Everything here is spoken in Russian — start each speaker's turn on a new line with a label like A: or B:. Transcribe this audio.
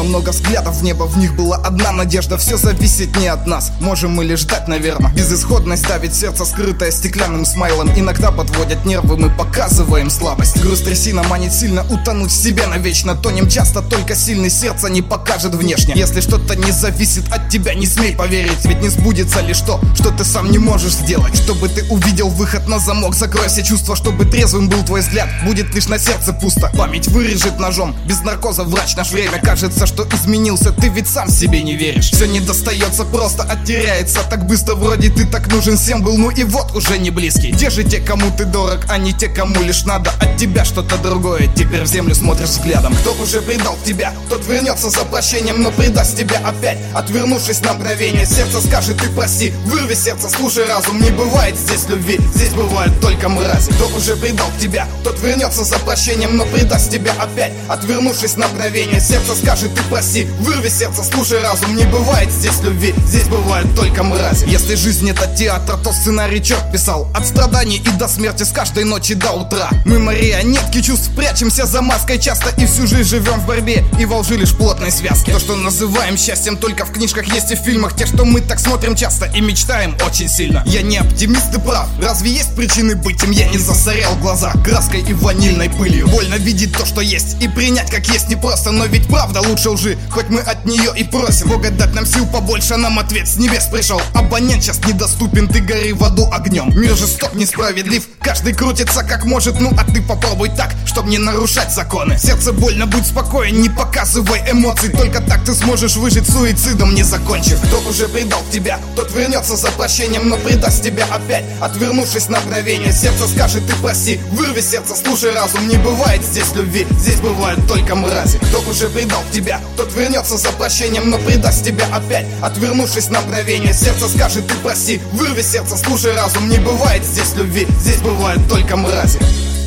A: много взглядов в небо, в них была одна надежда. Все зависит не от нас, можем мы лишь ждать, наверное. Безысходность давит сердце, скрытое стеклянным смайлом. Иногда подводят нервы, мы показываем слабость. Груз трясина манит сильно, утонуть в себе навечно. Тонем часто, только сильный сердце не покажет внешне. Если что-то не зависит от тебя, не смей поверить, ведь не сбудется лишь то, что ты сам не можешь сделать. Чтобы ты увидел выход на замок, закрой все чувства, чтобы трезвым был твой взгляд. Будет лишь на сердце пусто, память вырежет ножом. Без наркоза врач наш время. Кажется, что изменился, ты ведь сам себе не веришь. Все не достается просто, оттеряется так быстро. Вроде ты так нужен всем был, ну и вот уже не близкий. Где же те, кому ты дорог, а не те, кому лишь надо от тебя что-то другое? Теперь в землю смотришь взглядом. Кто уже предал тебя, тот вернется за прощением, но предаст тебя опять, отвернувшись на мгновение. Сердце скажет ты прости, вырви сердце, слушай разум. Не бывает здесь любви, здесь бывают только мрази. Кто уже предал тебя, тот вернется за прощением, но предаст тебя опять, отвернувшись на мгновение. Сердце скажет ты прости, вырви сердце, слушай разум. Не бывает здесь любви, здесь бывают только мрази. Если жизнь это театр, то сценарий черт писал. От страданий и до смерти, с каждой ночи до утра. Мы марионетки чувств, прячемся за маской часто. И всю жизнь живем в борьбе и во лжи лишь плотной связке. То, что называем счастьем, только в книжках есть и в фильмах. Те, что мы так смотрим часто и мечтаем очень сильно. Я не оптимист и прав, разве есть причины быть им? Я не засорял глаза краской и ванильной пылью. Больно видеть то, что есть, и принять как есть непросто. Но ведь правда лучше лжи, хоть мы от нее и просим. Бога дать нам сил побольше, нам ответ с небес пришел. Абонент сейчас недоступен, ты гори в аду огнем. Мир жесток, несправедлив, каждый крутится как может. Ну а ты попробуй так, чтоб не нарушать законы. Сердце больно, будь спокоен, не показывай эмоций. Только так ты сможешь выжить, суицидом не закончив. Кто уже предал тебя, тот вернется за прощением, но предаст тебя опять, отвернувшись на мгновение. Сердце скажет ты прости, вырви сердце, слушай разум. Не бывает здесь любви, здесь бывают только мрази. Кто уже предал тебя, тот вернется за прощением, но предаст тебя опять, отвернувшись на мгновение. Сердце скажет ты прости, вырви сердце, слушай разум. Не бывает здесь любви, здесь бывают только мрази.